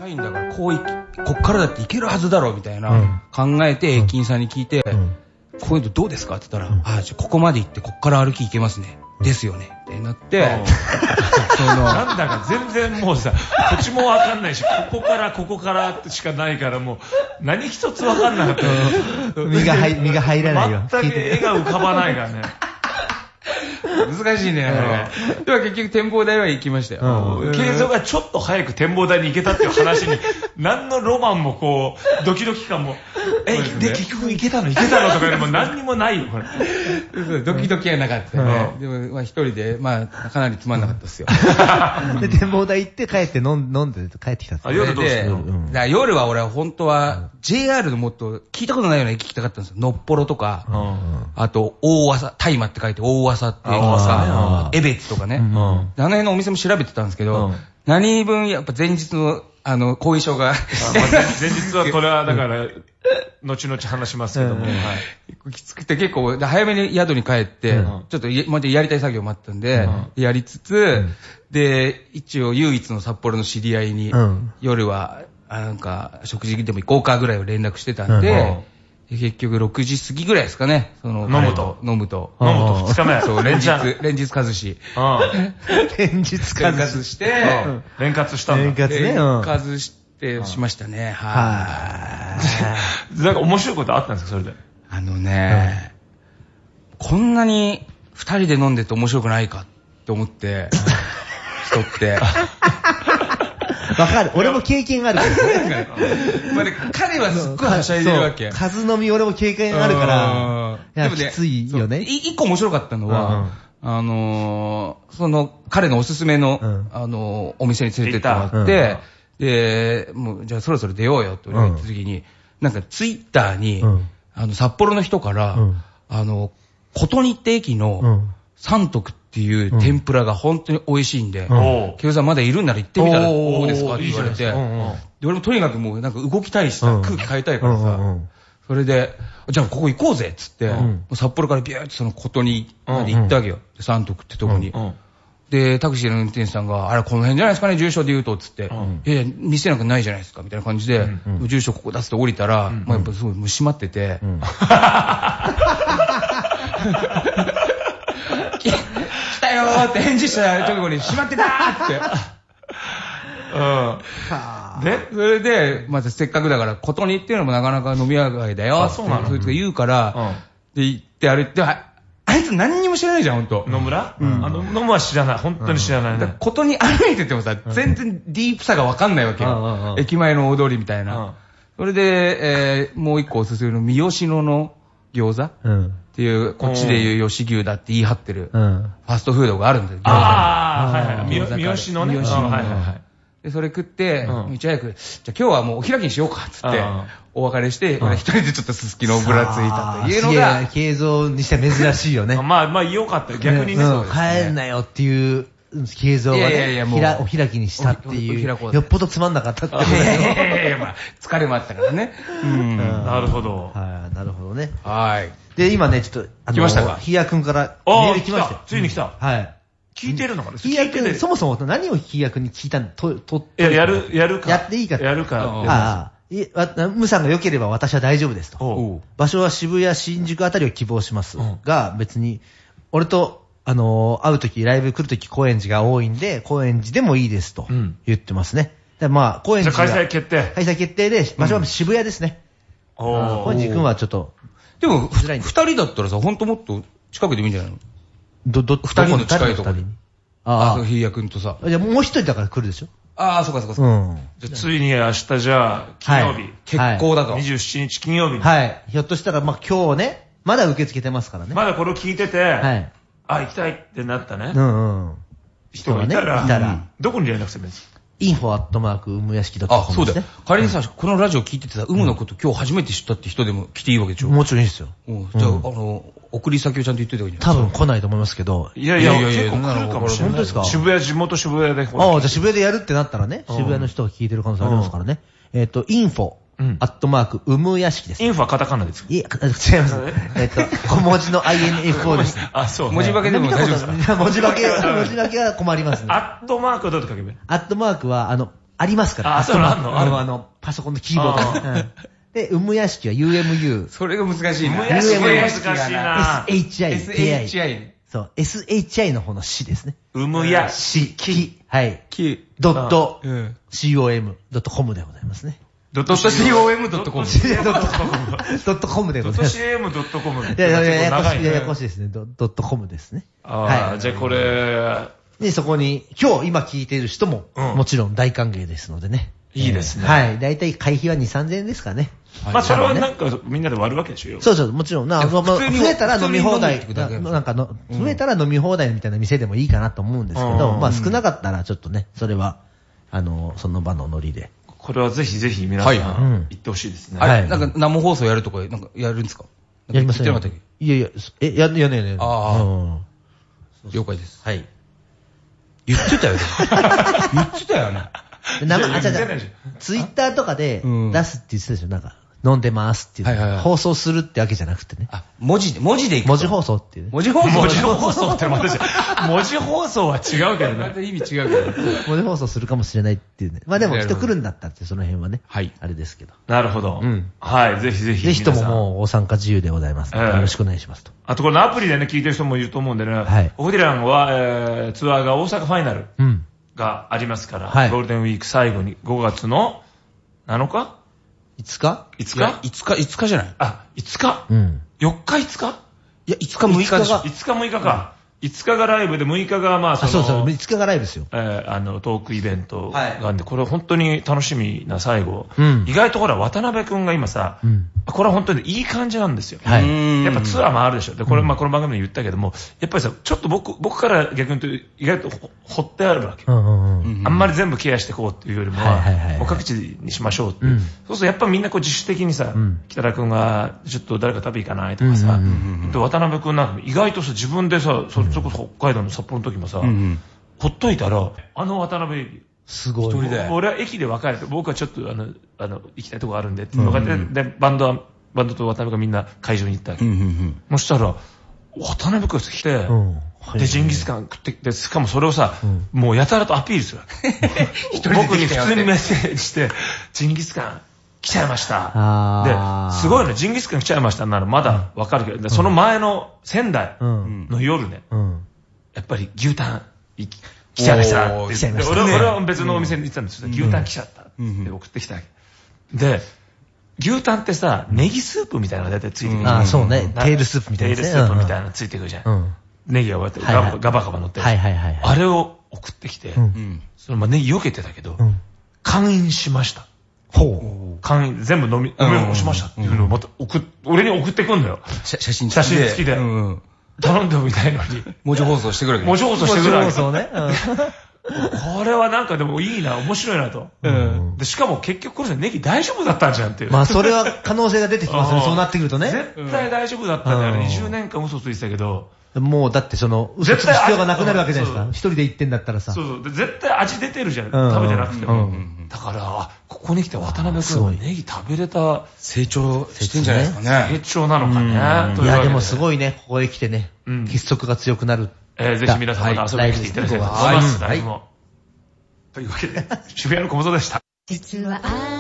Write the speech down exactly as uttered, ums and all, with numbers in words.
近いんだからこういこっからだって行けるはずだろうみたいな考えて駅員さんに聞いて、こういうのどうですかって言ったら、ああじゃあここまで行ってこっから歩き行けますね。ですよねってなって、 そのなんだか全然もうさ土地もわかんないし、ここからここからしかないからもう何一つわかんなかった身が入身が入らないよ。 全く絵が浮かばないからね。 難しいね。では結局展望台は行きましたよ。 慶三がちょっと早く展望台に行けたっていう話に何のロマンもこうドキドキ感もえで結局行けたの行けたのとかでも何にもないよこれ。 ドキドキはなかったね。でもまあ一人でまあかなりつまんなかったですよ。 で展望台行って帰って飲んで帰ってきたんですよ。 夜どうするの？夜は俺は本当は ジェイアール のもっと聞いたことないような駅聞きたかったんですよ。のっぽろとか、あと大浅、大麻って書いて大浅っていうとか、江別とかね。あの辺のお店も調べてたんですけど、何分やっぱ前日のあの後遺症が前日はこれはだから後々話しますけども、 きつくて結構早めに宿に帰ってちょっとまだやりたい作業もあったんでやりつつ、で一応唯一の札幌の知り合いに夜はなんか食事でも行こうかぐらいを連絡してたんで、結局ろくじ過ぎぐらいですかね。その飲むと飲むと飲むとふつかめ。 そう連日連日数し。 連日数して連活したんだ。 連活ね。 連活してしましたね。 はい。 なんか面白いことあったんですかそれで。 あのね、こんなに二人で飲んでて面白くないかって思って人って。 わかる。俺も経験あるけどね。 まあね、彼はすっごいはしゃいでるわけ。 数飲み俺も経験あるから、いや、きついよね。 一個面白かったのは、あのー、その、彼のおすすめの、あのー、お店に連れてってもらって、で、もう、じゃあそろそろ出ようよって俺が言った時に、なんかツイッターに、あの、札幌の人から、あの、琴似って駅の三徳っていう天ぷらが本当に美味しいんで、ケイさんまだいるんなら行ってみたらどうですかって言われて、で、俺もとにかくもうなんか動きたいしさ、空気変えたいからさ、それで、じゃあここ行こうぜっつって、札幌からビューってその琴似まで行ったわけよ。三徳ってとこに。で、タクシーの運転手さんが、あれこの辺じゃないですかね、住所で言うと、つって、いやいや、店なんかないじゃないですか、みたいな感じで、住所ここ出すと降りたら、まあやっぱすごい閉まってて、来たよーって返事した直後に閉まってたーって。うん。で、それで、まずせっかくだから、琴似っていうのもなかなか飲み屋街だよ。あ、そうなの？そいつが言うから、で、行って歩いて、あいつ何にも知らないじゃん、ほんと。 野村？うん。あの、野村は知らない。本当に知らないね。 琴似歩いててもさ、全然ディープさがわかんないわけよ。駅前の大通りみたいな。それで、えー、もう一個おすすめの三好野の餃子っていう、こっちでいう吉牛だって言い張ってる、ファストフードがあるんだよ。 ああ、はいはい。三好野ね。 三好野。はいはいはい。で、それ食って、いち早く、じゃあ今日はもうお開きにしようか、つって、お別れして、俺一人でちょっとすすきのぶらついたというのが。 慶三にして珍しいよね。 まあまあ良かったよ、逆にね。 帰んなよっていう、慶三がね、お開きにしたっていう、よっぽどつまんなかったって。 いやいや、まあ、疲れもあったからね。 なるほど。 はい、なるほどね。 はい。 で、今ね、ちょっと、 来ましたか？ ひやくんからメール来ましたよ。 ついに来た。 はい。 聞いてるのかな？ ひやくん、そもそも何をひやくんに聞いたのと、と、 や、やる、やるか。 やっていいか。 やるか。 ああ、ムさんが良ければ私は大丈夫ですと。場所は渋谷、新宿あたりを希望しますが、別に、俺と、あの、会うとき、ライブ来るとき、高円寺が多いんで、高円寺でもいいですと言ってますね。で、まあ、高円寺。 じゃあ開催決定。 開催決定で、場所は渋谷ですね。高円寺くんはちょっと。 でも、二人だったらさ、ほんともっと近くでもいいんじゃないの？ ど、ど、 二人の近いところに。ああ、ひやくんとさ。 じゃあもう一人だから来るでしょ？ ああ、そうかそうかそうか。うん。 じゃあついに明日じゃあ、金曜日。 結構だと。 にじゅうしちにち金曜日に。 はい。ひょっとしたら、まあ今日ね、まだ受け付けてますからね。 まだこれを聞いてて、はい。あ、行きたいってなったね。 うんうん。 人がいたら、 いたら。 どこに連絡すればいいんですか？ インフォアットマーク、うむやしき .com あ、そうだよ。仮にさ、このラジオ聞いててさ、うむのこと今日初めて知ったって人でも来ていいわけでしょ？ もちろんいいですよ。 じゃあ、あの、送り先をちゃんと言っといた方がいいんじゃない？多分来ないと思いますけど。 いやいや、結構来るかもしれない。 本当ですか？ 渋谷、地元渋谷で。ああ、 じゃあ渋谷でやるってなったらね、渋谷の人が聞いてる可能性ありますからね。えっと、インフォ。アットマーク、うむやしきです。 インフォはカタカナですか？ いや、違います。えっと、小文字の アイエヌエフオー です。 あ、そう。 文字化けでも大丈夫ですか？ 文字化け、文字化けは困りますね。 アットマークはどうやって書けばいい？ アットマークは、あの、 ありますから。 あ、そうなの？ あの、あの、パソコンのキーボード。で、うむ屋敷は ユーエムユー。 それが難しいな。 うむ屋敷難しいな。 エスエイチアイ。 エスエイチアイ。 そう、エスエイチアイ の方の詩ですね。 うむ屋敷。 はい。ドット、シーオーエム、ドットコムでございますね。 ドットシーオーエム ドットコム。 ドットコムでございます。 ドット シーエム ドットコム。 いやいやいや、ややこしいですね。ドットコムですね。 ああ、じゃあこれ、 で、そこに、今日今聞いている人も、もちろん大歓迎ですのでね。 いいですね。 はい。だいたい会費はに、さんぜんえんですかね。 まあ、それはなんかみんなで割るわけでしょ。 そうそう、もちろん。な、増えたら飲み放題。なんかの、増えたら飲み放題みたいな店でもいいかなと思うんですけど、まあ少なかったらちょっとね、それは、あの、その場のノリで。 これはぜひぜひ皆さん行ってほしいですね。 はい。なんか生放送やるとか、なんかやるんですか？ やりますね。いやいや、え、や、やねやねああ。了解です。 はい。 言ってたよね。言ってたよね。 生、あ、じゃじゃツイッターとかで出すって言ってたでしょ、なんか。飲んでますっていう。放送するってわけじゃなくてね。 あ、文字で、文字でいく。 文字放送っていう。 文字放送文字放送ってまたじゃ、文字放送は違うけどね。 また意味違うけど。 文字放送するかもしれないっていうね。まあでも人来るんだったってその辺はね。 はい。 あれですけど。 なるほど。うん。はい、ぜひぜひ。 ぜひとももうご参加自由でございます。よろしくお願いしますと。 あとこのアプリでね、聞いてる人もいると思うんでね。はい。オフディランは、えー、ツアーが大阪ファイナル。うん。がありますから。はい。ゴールデンウィーク最後にごがつのなのかいつか ?いつか ?いつか、いつかじゃないあ、いつかうん。よっかいつかいや、いつかむいかでしょ。 いつかむいかか。いつかがライブでむいかがまあその。 そうそう、いつかがライブですよ。 えー、あの、トークイベントがあるんで、これ本当に楽しみな最後。うん。意外とほら、渡辺くんが今さ、うん。これは本当にいい感じなんですよ。はい。やっぱツアーもあるでしょ。で、これ、まあこの番組で言ったけども、やっぱりさ、ちょっと僕、僕から逆に言うと意外と掘ってあるわけ。うんうんうん。あんまり全部ケアしていこうっていうよりもは、もう各地にしましょうっていう。そうするとやっぱみんなこう自主的にさ、北田くんがちょっと誰か食べ行かないとかさ、で、渡辺くんなんか意外とさ、自分でさ、それこそ北海道の札幌の時もさ、ほっといたら、あの渡辺、 すごい。 一人で。俺は駅で別れて、僕はちょっとあの、あの、行きたいとこあるんで、って分かって、で、バンドは、バンドと渡辺がみんな会場に行ったわけ。そしたら、渡辺くんが来て、で、ジンギスカン食ってきて、しかもそれをさ、もうやたらとアピールするわけ。僕に普通にメッセージして、ジンギスカン来ちゃいました。で、すごいね、ジンギスカン来ちゃいましたならまだわかるけど、その前の仙台の夜ね、やっぱり牛タン来ちゃいましたって言って、俺は別のお店に行ってたんですよ。牛タン来ちゃったって送ってきたわけ。で、牛タンってさ、ネギスープみたいなのが大体ついてくるじゃん。 ああ、そうね。テールスープみたいな。 テールスープみたいなのついてくるじゃん。ネギがガバガバガバ乗ってる。はいはいはい。あれを送ってきて、そのまあネギ避けてたけど、完飲しました。ほう。完飲、全部飲み、飲み干しましたっていうのをまた送っ、俺に送ってくんだよ。 写真写真付きで。頼んでもみたいのに。 文字放送してくるわけ。 文字放送してくるわけ。 文字放送ね。 これはなんかでもいいな、面白いなと。うん、でしかも結局これネギ大丈夫だったんじゃんっていう。 まあそれは可能性が出てきますね、そうなってくるとね。 絶対大丈夫だったんだよね。にじゅうねんかん嘘ついてたけど。 もうだってその、嘘つく必要がなくなるわけじゃないですか。一人で行ってんだったらさ。 そうそう。で絶対味出てるじゃん。食べてなくても。だから、ここに来て渡辺くんはネギ食べれた。 成長してんじゃないですかね。 成長なのかね。 いやでもすごいね、ここへ来てね、結束が強くなる。 えー、ぜひ皆さんまた遊びに来ていただければと思います。はい。というわけで、渋谷の小本でした。実は